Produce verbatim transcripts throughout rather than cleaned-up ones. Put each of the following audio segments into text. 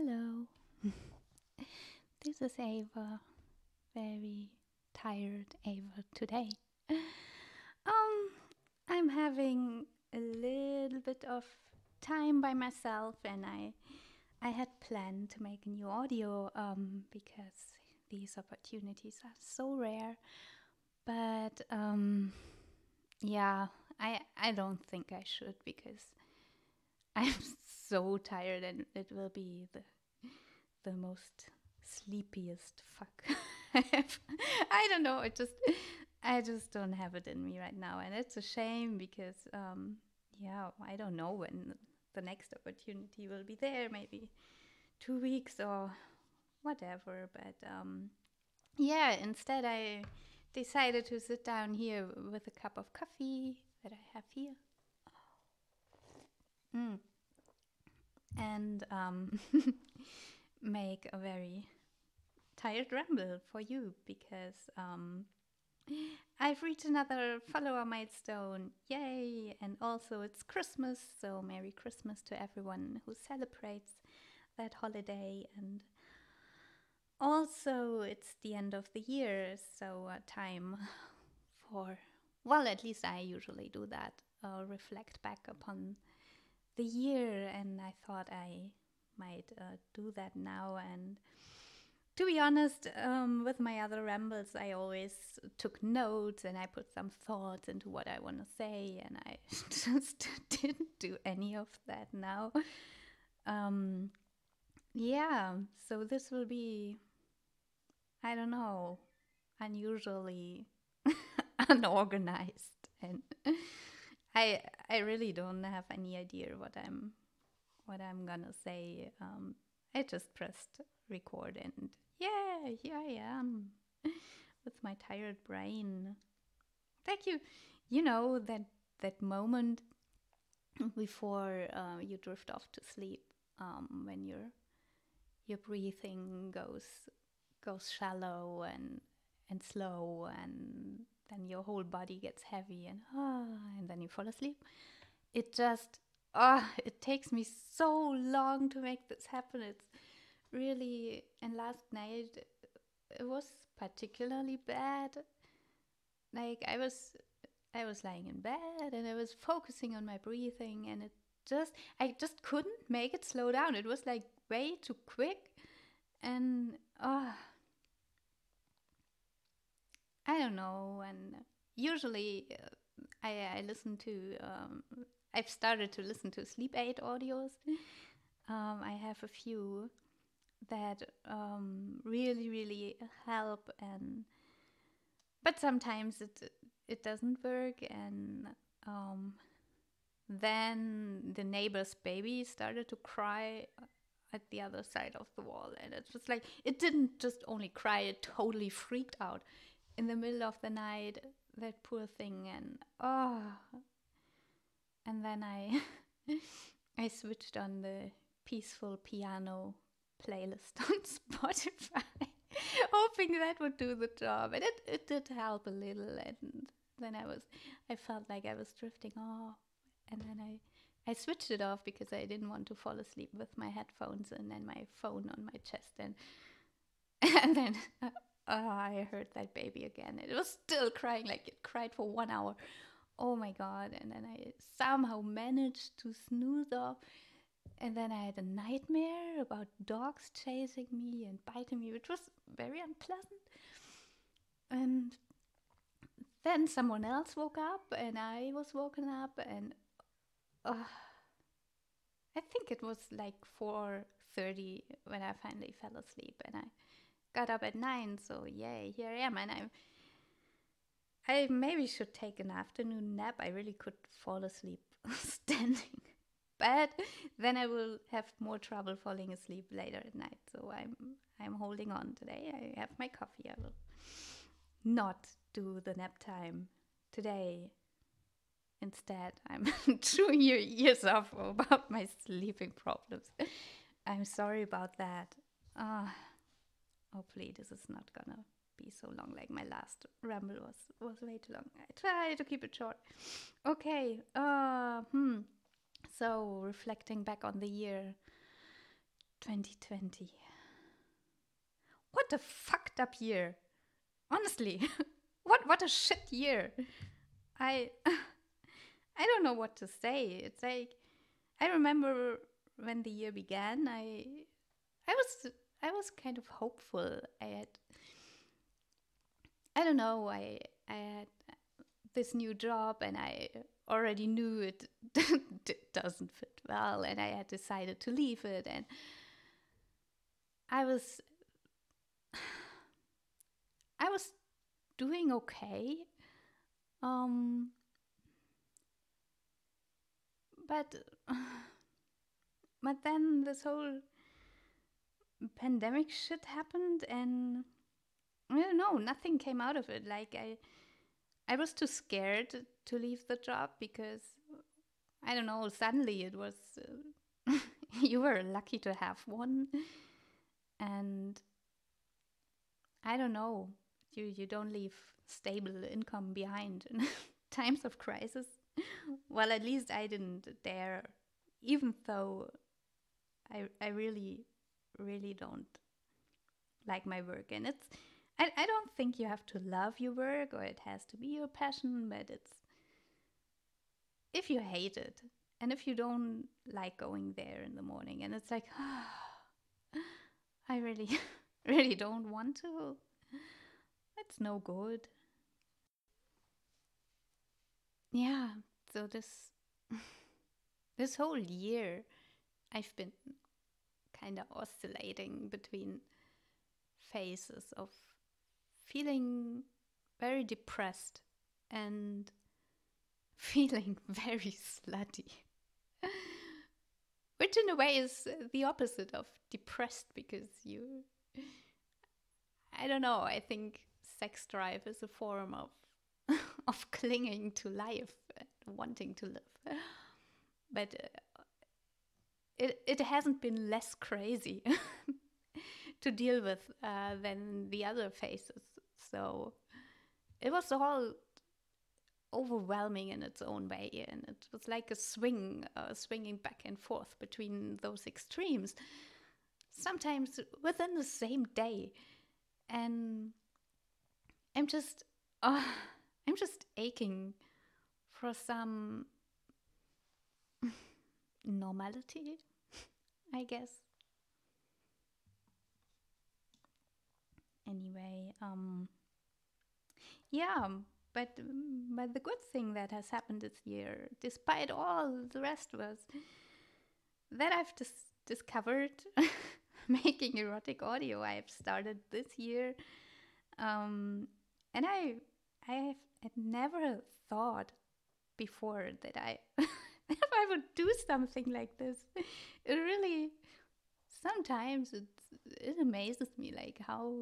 Hello, this is Ava. Very tired Ava today. Um, I'm having a little bit of time by myself, and I I had planned to make a new audio um because these opportunities are so rare. But um, yeah, I I don't think I should because I'm so tired, and it will be the the most sleepiest fuck I have. I don't know. It just I just don't have it in me right now, and it's a shame because um, yeah, I don't know when the next opportunity will be there. Maybe two weeks or whatever. But um, yeah, instead I decided to sit down here with a cup of coffee that I have here. Mm. And um, make a very tired ramble for you because um, I've reached another follower milestone. Yay! And also it's Christmas, so Merry Christmas to everyone who celebrates that holiday. And also it's the end of the year, so uh, time for, well, at least I usually do that, uh, reflect back upon the year. And I thought I might uh, do that now. And to be honest, um, with my other rambles, I always took notes and I put some thoughts into what I want to say, and I just didn't do any of that now. Um, yeah, so this will be, I don't know, unusually unorganized, and I I really don't have any idea what I'm what I'm gonna say. Um, I just pressed record, and yeah, here I am with my tired brain. Thank you. You know that that moment before uh, you drift off to sleep, um, when your your breathing goes goes shallow and and slow, and then your whole body gets heavy, and ah, and then you fall asleep. It just ah, it takes me so long to make this happen. It's really, and last night it was particularly bad. Like I was I was lying in bed and I was focusing on my breathing, and it just I just couldn't make it slow down. It was like way too quick, and oh, I don't know. And usually uh, I I listen to um, I've started to listen to sleep aid audios. Um, I have a few that um, really really help, and but sometimes it it doesn't work. And um, then the neighbor's baby started to cry at the other side of the wall, and it's just like it didn't just only cry, it totally freaked out in the middle of the night, that poor thing. And oh, and then i i switched on the peaceful piano playlist on Spotify, hoping that would do the job, and it, it did help a little. And then i was I felt like I was drifting off, and then I I switched it off because I didn't want to fall asleep with my headphones and then my phone on my chest. And and then uh, oh, I heard that baby again. It was still crying, like it cried for one hour. Oh my god! And then I somehow managed to snooze off. And then I had a nightmare about dogs chasing me and biting me, which was very unpleasant. And then someone else woke up, and I was woken up, and uh, I think it was like four thirty when I finally fell asleep, and I got up at nine. So yay, here I am, and I I maybe should take an afternoon nap. I really could fall asleep standing, but then I will have more trouble falling asleep later at night. So I'm I'm holding on today. I have my coffee. I will not do the nap time today. Instead, I'm chewing your ears off about my sleeping problems. I'm sorry about that. Uh, hopefully, this is not gonna be so long. Like my last ramble was was way too long. I try to keep it short. Okay. Uh, hmm. So reflecting back on the year twenty twenty. What a fucked up year. Honestly. what what a shit year. I I don't know what to say. It's like I remember when the year began, I I was I was kind of hopeful. I had I don't know, I I had this new job and I already knew it doesn't fit well, and I had decided to leave it, and I was I was doing okay. Um but but then this whole pandemic shit happened, and I don't know, nothing came out of it. Like I I was too scared to leave the job because I don't know, suddenly it was uh, you were lucky to have one, and I don't know, you you don't leave stable income behind in times of crisis. Well, at least I didn't dare, even though I I really really don't like my work, and it's I, I don't think you have to love your work or it has to be your passion, but it's if you hate it and if you don't like going there in the morning and it's like I really really don't want to, it's no good. Yeah, so this this whole year I've been kind of oscillating between phases of feeling very depressed and feeling very slutty. Which in a way is the opposite of depressed, because you, I don't know, I think sex drive is a form of of clinging to life and wanting to live. But uh, it, it hasn't been less crazy to deal with uh, than the other phases. So it was all overwhelming in its own way, and it was like a swing, uh, swinging back and forth between those extremes, sometimes within the same day. And I'm just, oh, I'm just aching for some normality, I guess. Anyway, um, yeah, but but the good thing that has happened this year, despite all the rest, was that I've dis- discovered making erotic audio. I've started this year, um, and I I have I'd never thought before that I if I would do something like this. It really sometimes it it amazes me, like how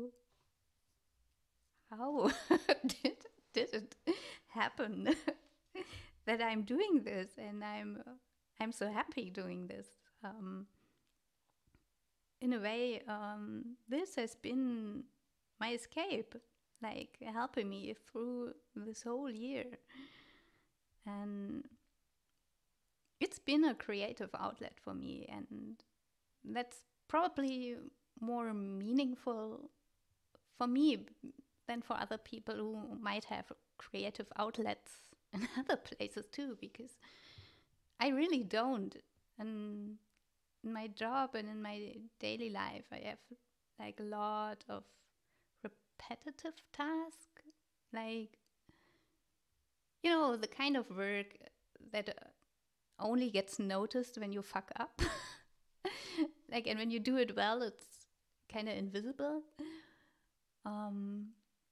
how did did it happen that I'm doing this, and I'm I'm so happy doing this. Um, in a way, um, this has been my escape, like helping me through this whole year, and it's been a creative outlet for me, and that's probably more meaningful for me than for other people who might have creative outlets in other places too, because I really don't. And in my job and in my daily life, I have like a lot of repetitive tasks, like, you know, the kind of work that uh, only gets noticed when you fuck up. Like, and when you do it well, it's kind of invisible. Um,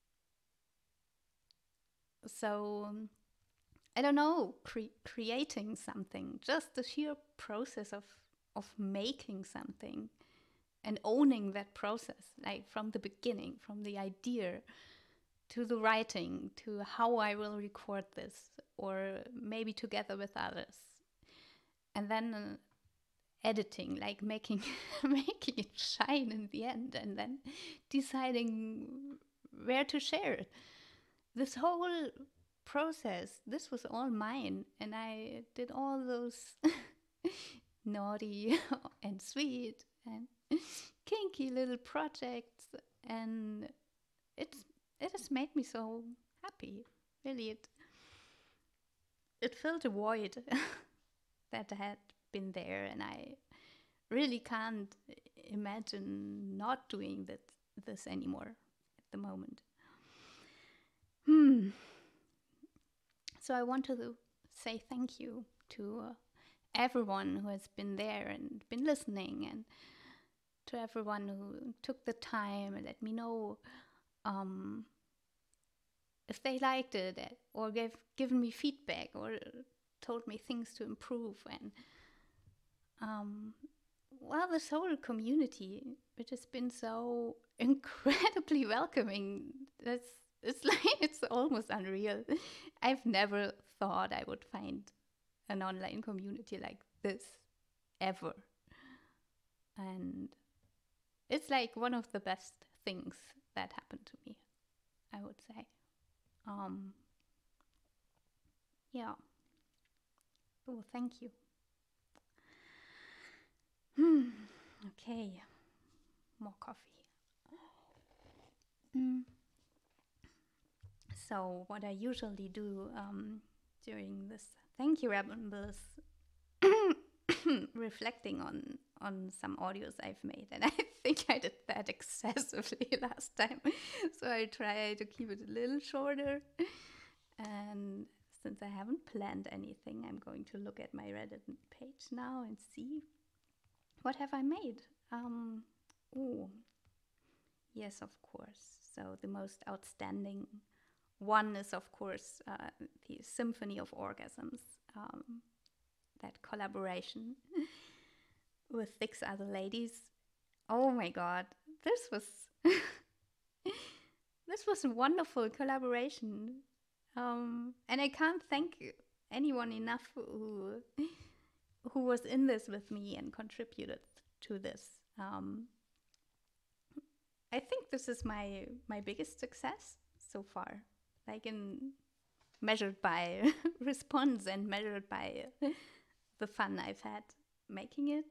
so um, I don't know, cre- creating something, just the sheer process of of making something and owning that process, like from the beginning, from the idea to the writing to how I will record this, or maybe together with others, and then uh, editing, like making making it shine in the end, and then deciding where to share it. This whole process, this was all mine, and I did all those naughty and sweet and kinky little projects, and it's it has made me so happy. Really, it it filled a void that had been there, and I really can't imagine not doing that this anymore at the moment. Hmm. So I want to say thank you to uh, everyone who has been there and been listening, and to everyone who took the time and let me know um, if they liked it, or gave given me feedback, or told me things to improve. And um, well, this whole community, which has been so incredibly welcoming, that's it's like it's almost unreal. I've never thought I would find an online community like this ever, and it's like one of the best things that happened to me, I would say. Um, yeah. Oh, thank you. Hmm. Okay. More coffee. Mm. So, what I usually do um, during this thank you ramble is reflecting on on some audios I've made, and I think I did that excessively last time. So I try to keep it a little shorter. And since I haven't planned anything, I'm going to look at my Reddit page now and see what have I made. Um, oh, yes, of course. So the most outstanding one is, of course, uh, the Symphony of Orgasms, um, that collaboration with six other ladies. Oh my God, this was this was a wonderful collaboration, um, and I can't thank anyone enough who who was in this with me and contributed to this. Um, I think this is my my biggest success so far, like in measured by response and measured by the fun I've had making it.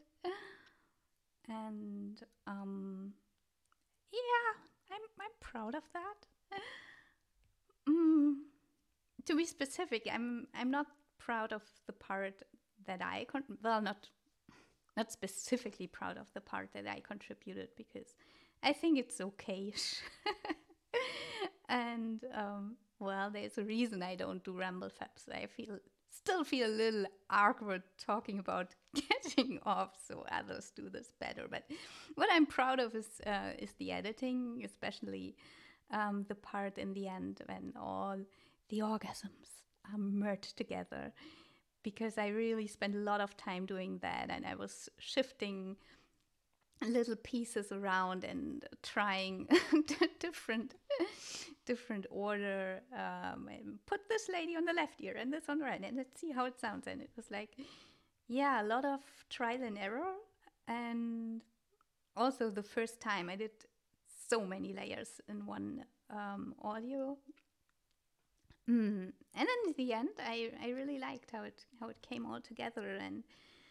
And um, yeah, I'm I'm proud of that. Mm, to be specific, I'm I'm not proud of the part that I con- well not not specifically proud of the part that I contributed, because I think it's okay. And um, well, there's a reason I don't do Ramble Fabs. I feel still feel a little awkward talking about getting off, so others do this better. But what I'm proud of is uh, is the editing, especially um, the part in the end when all the orgasms are merged together, because I really spent a lot of time doing that, and I was shifting little pieces around and trying different different order, um, and put this lady on the left ear and this on the right, and let's see how it sounds. And it was like, yeah, a lot of trial and error. And also the first time I did so many layers in one um, audio. Mm. And in the end, I, I really liked how it how it came all together, and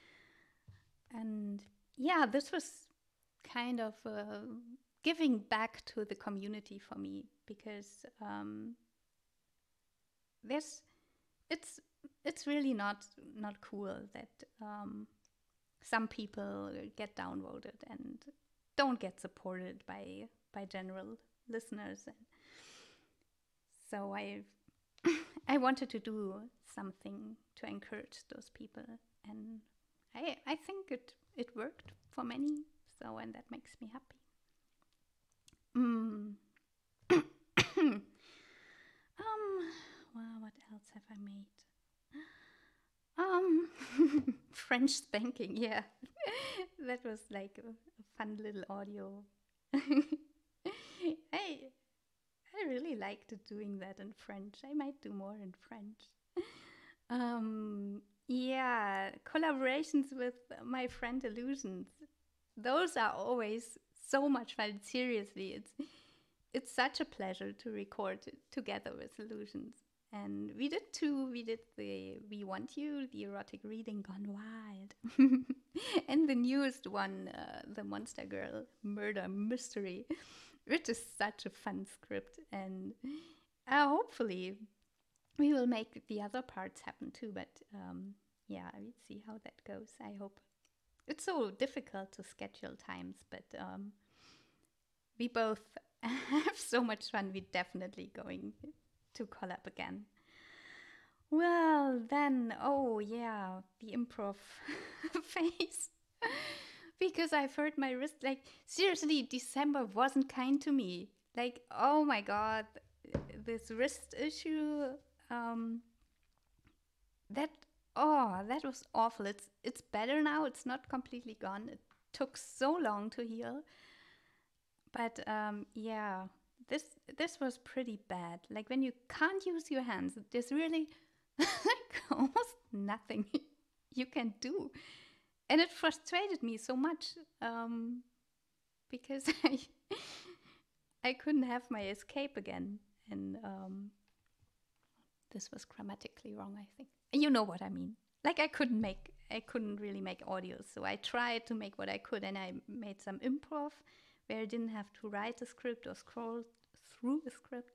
and yeah, this was kind of uh, giving back to the community for me, because um, there's it's it's really not not cool that um, some people get downvoted and don't get supported by by general listeners. And so I I wanted to do something to encourage those people, and I I think it it worked for many. So, and that makes me happy. Mm. um. Well, what else have I made? Um. French spanking. Yeah, that was like a, a fun little audio. I I really liked doing that in French. I might do more in French. Um, yeah, collaborations with my friend Illusions. Those are always so much fun. Seriously, it's it's such a pleasure to record together with Illusions. And we did two. We did the We Want You, the erotic reading gone wild. and the newest one, uh, the Monster Girl Murder Mystery, which is such a fun script. And uh, hopefully we will make the other parts happen too. But um, yeah, we'll see how that goes. I hope. It's so difficult to schedule times, but um, we both have so much fun. We're definitely going to collab again. Well, then, oh yeah, the improv phase. Because I've hurt my wrist. Like, seriously, December wasn't kind to me. Like, oh my god, this wrist issue. Um, that, oh, that was awful. It's it's better now. It's not completely gone. It took so long to heal. But um, yeah, this this was pretty bad. Like when you can't use your hands, there's really like almost nothing you can do, and it frustrated me so much um, because I I couldn't have my escape again, and um, this was grammatically wrong. I think you know what I mean. Like I couldn't make I couldn't really make audio, so I tried to make what I could, and I made some improv where I didn't have to write a script or scroll through a script.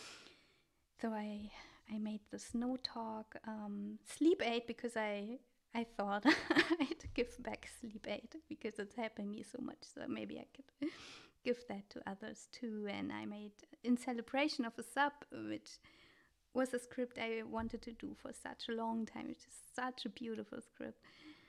So I I made the snow talk, um, sleep aid because I I thought I'd give back sleep aid because it's helping me so much. So maybe I could give that to others too. And I made in celebration of a sub, which was a script I wanted to do for such a long time. It's just such a beautiful script.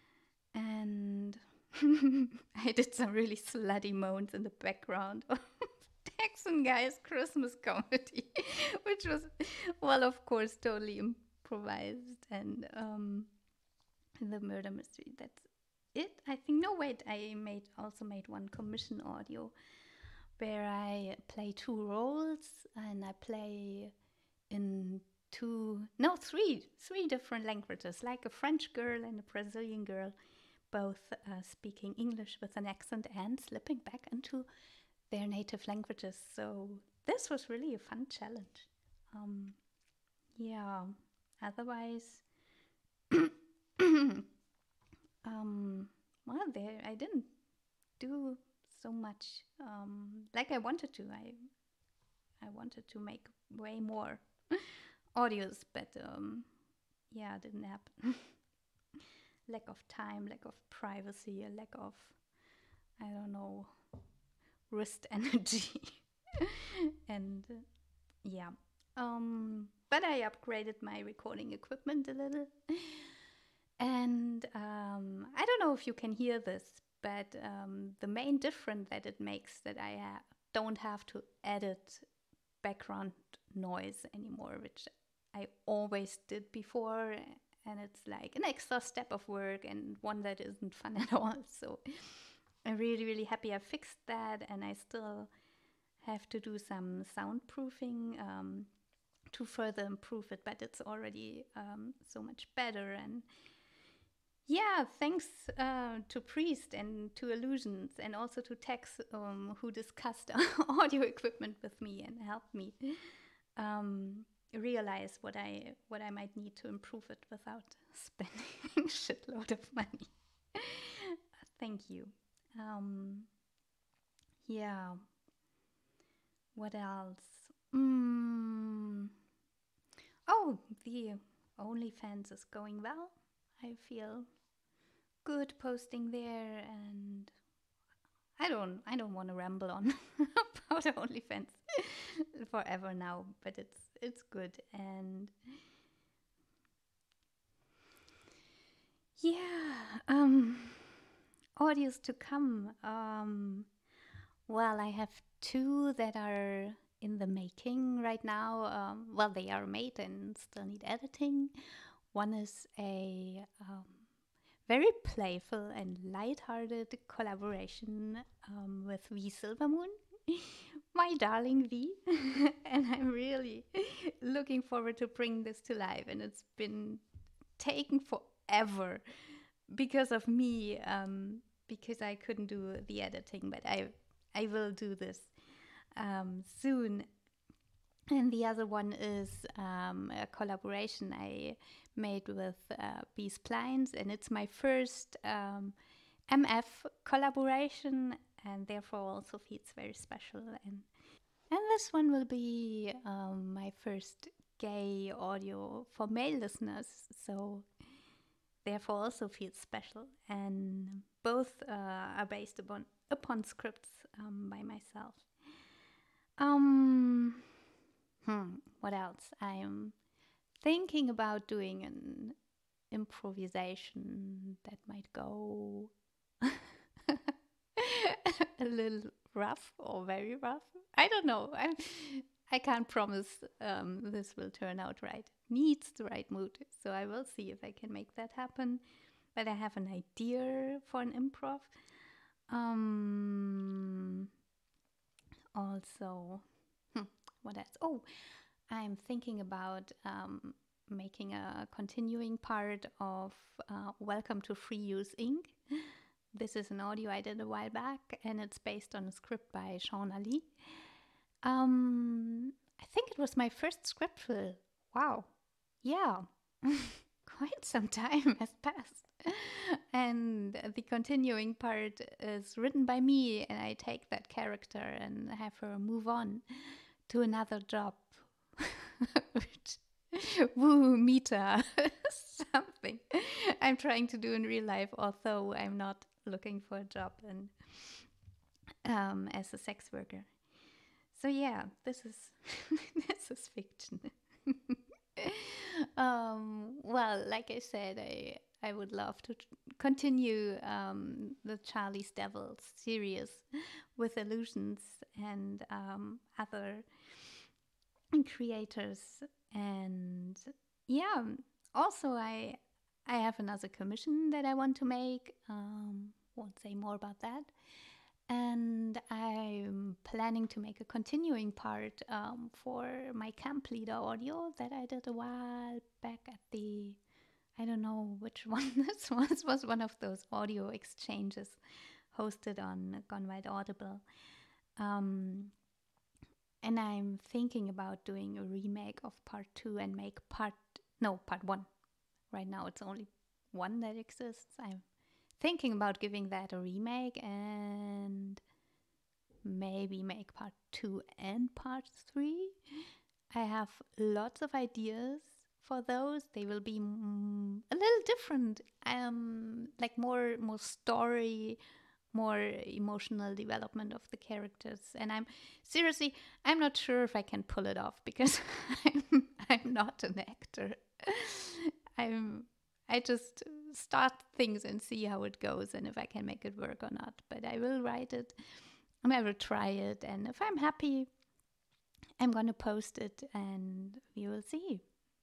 And I did some really slutty moans in the background of Texan Guy's Christmas comedy, which was, well, of course, totally improvised. And um, the murder mystery, that's it. I think, no, wait, I made also made one commission audio where I play two roles and I play in two, no, three, three different languages, like a French girl and a Brazilian girl, both uh, speaking English with an accent and slipping back into their native languages. So this was really a fun challenge. Um, yeah. Otherwise, um, well, there I didn't do so much um, like I wanted to. I I wanted to make way more audios, but um, yeah, it didn't happen. Lack of time, lack of privacy, a lack of, I don't know, wrist energy. and uh, yeah. Um, but I upgraded my recording equipment a little. And um, I don't know if you can hear this, but um, the main difference that it makes that I ha- don't have to edit background noise anymore, which I always did before. And it's like an extra step of work and one that isn't fun at all. So I'm really, really happy I fixed that. And I still have to do some soundproofing um, to further improve it, but it's already um, so much better. And yeah, thanks uh, to Priest and to Illusions and also to Tex, um, who discussed audio equipment with me and helped me um, realize what I what I might need to improve it without spending a shitload of money. Thank you. Um, yeah. What else? Mm. Oh, the OnlyFans is going well. I feel good posting there, and I don't I don't want to ramble on about OnlyFans forever now, but it's it's good. And yeah, um audios to come. Um well, I have two that are in the making right now. Um, well, they are made and still need editing. One is a um, very playful and light-hearted collaboration um, with V Silvermoon, my darling V, and I'm really looking forward to bring this to life. And it's been taken forever because of me, um, because I couldn't do the editing, but I I will do this um, soon. And the other one is um, a collaboration I made with uh, B Splines, and it's my first um, M F collaboration, and therefore also feels very special. And and this one will be um, my first gay audio for male listeners, so therefore also feels special. And both uh, are based upon upon scripts um, by myself. Um, hmm, what else? I am thinking about doing an improvisation that might go a little rough or very rough. I don't know. I I can't promise um, this will turn out right. It needs the right mood, so I will see if I can make that happen. But I have an idea for an improv. Um, also, hmm, what else? Oh, I'm thinking about um, making a continuing part of uh, Welcome to Free Use Incorporated. This is an audio I did a while back, and it's based on a script by Sean Ali. Um, I think it was my first script fill. Wow. Yeah. Quite some time has passed. And the continuing part is written by me, and I take that character and have her move on to another job. Which, woo, meta, something I'm trying to do in real life, although I'm not looking for a job and um, as a sex worker. So yeah, this is this is fiction. um, well, like I said, I I would love to t- continue um, the Charlie's Devils series with Illusions and um, other creators. And yeah, also I I have another commission that I want to make. Um, won't say more about that. And I'm planning to make a continuing part um, for my camp leader audio that I did a while back at the, I don't know which one this was, was one of those audio exchanges hosted on Gone Wild Audible. Um, and I'm thinking about doing a remake of part two and make part, no, part one. Right now it's only one that exists. I'm thinking about giving that a remake and maybe make part two and part three. I have lots of ideas for those. They will be mm, a little different, um, like more more story, more emotional development of the characters. And I'm seriously, I'm not sure if I can pull it off because I'm I'm not an actor. I'm I just start things and see how it goes and if I can make it work or not. But I will write it and I will try it, and if I'm happy, I'm gonna post it and we will see.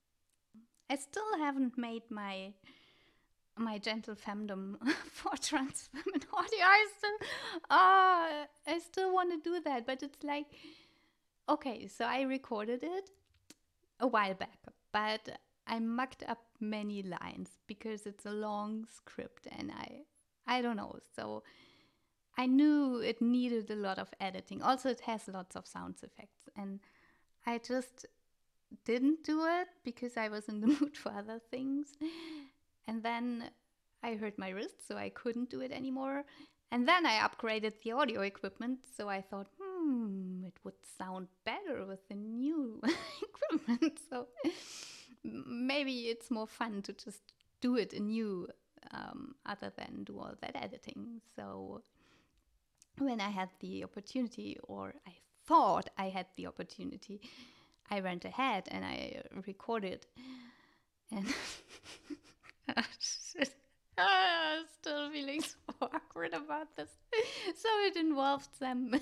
I still haven't made my my gentle femdom for trans women audio. I still, uh, I still want to do that, but it's like, okay, so I recorded it a while back, but I mucked up many lines because it's a long script, and I, I don't know. So I knew it needed a lot of editing. Also, it has lots of sound effects, and I just didn't do it because I was in the mood for other things. And then I hurt my wrist, so I couldn't do it anymore. And then I upgraded the audio equipment, so I thought, hmm, it would sound better with the new equipment. So maybe it's more fun to just do it anew um, other than do all that editing. So when I had the opportunity, or I thought I had the opportunity, I went ahead and I recorded. And I'm still feeling so awkward about this. So it involved some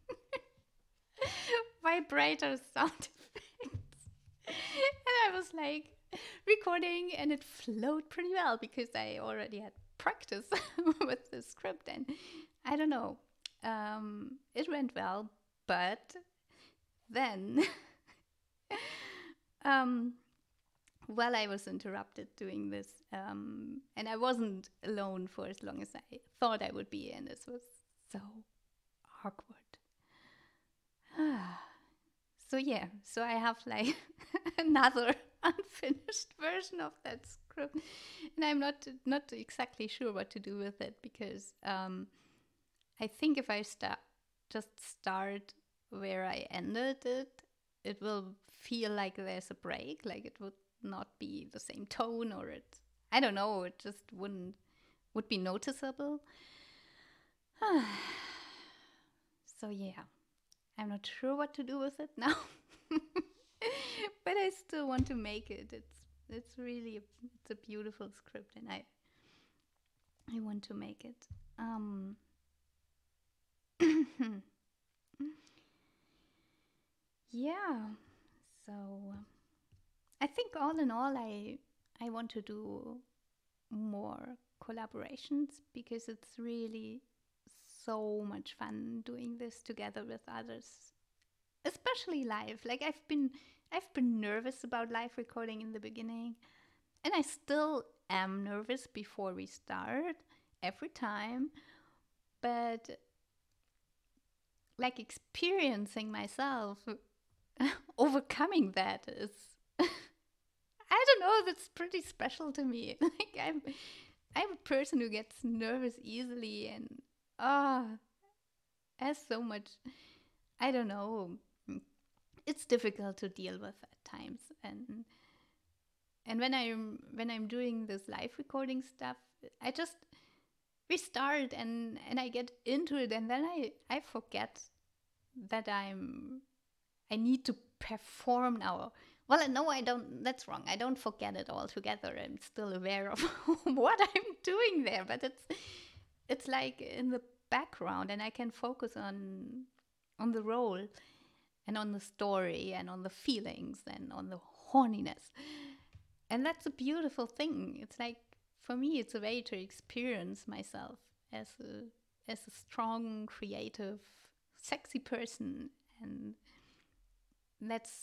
vibrator sound effects. And I was like recording, and it flowed pretty well because I already had practice with the script. And I don't know, um, it went well, but then um, while I was interrupted doing this, um, and I wasn't alone for as long as I thought I would be, and this was so awkward. So yeah, so I have like another unfinished version of that script, and I'm not not exactly sure what to do with it because um, I think if I start just start where I ended it, it will feel like there's a break, like it would not be the same tone, or it I don't know, it just wouldn't would be noticeable. So yeah, I'm not sure what to do with it now. But I still want to make it. It's it's really a, it's a beautiful script, and I I want to make it. Um, yeah. So I think all in all, I I want to do more collaborations because it's really so much fun doing this together with others, especially live. Like I've been I've been nervous about live recording in the beginning, and I still am nervous before we start every time, but like experiencing myself overcoming that is I don't know, that's pretty special to me. Like I'm I'm a person who gets nervous easily and ah uh, has so much I don't know. It's difficult to deal with at times, and and when I'm when I'm doing this live recording stuff, I just we start and and I get into it, and then I I forget that I'm I need to perform now. Well, no, I don't. That's wrong. I don't forget it altogether. I'm still aware of what I'm doing there, but it's it's like in the background, and I can focus on on the role and on the story and on the feelings and on the horniness. And that's a beautiful thing. It's like for me, it's a way to experience myself as a as a strong, creative, sexy person, and that's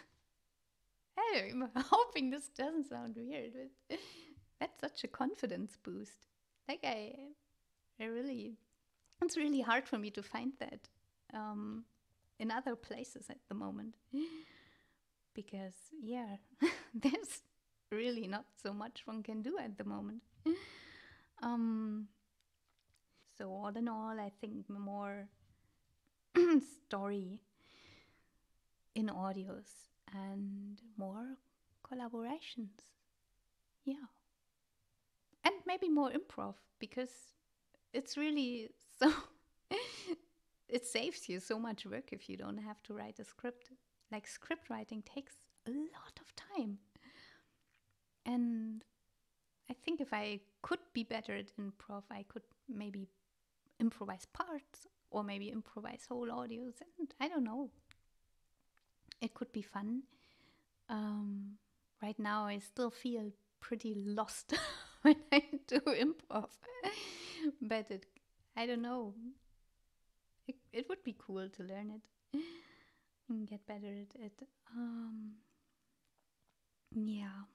I'm hoping this doesn't sound weird, but that's such a confidence boost. Like I, I really, it's really hard for me to find that um, in other places at the moment, because yeah, there's really not so much one can do at the moment. Um, so all in all, I think more story in audios and more collaborations. Yeah. And maybe more improv because it's really so it saves you so much work if you don't have to write a script. Like script writing takes a lot of time. And I think if I could be better at improv, I could maybe improvise parts or maybe improvise whole audios. And I don't know. It could be fun. Um, right now, I still feel pretty lost when I do improv, but it, I don't know. It, it would be cool to learn it and get better at it. Um, yeah.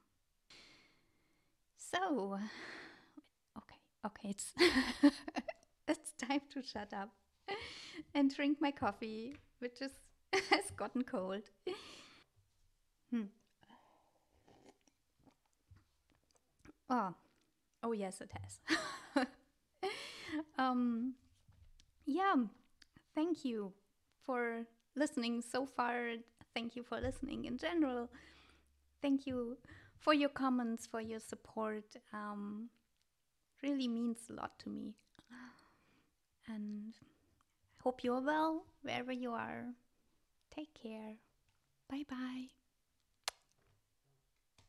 So, okay, okay, it's it's time to shut up and drink my coffee, which is has gotten cold. Hmm. Oh, oh yes, it has. um, yeah, thank you for listening so far. Thank you for listening in general. Thank you for your comments, for your support. Um, really means a lot to me. And hope you're well wherever you are. Take care. Bye bye.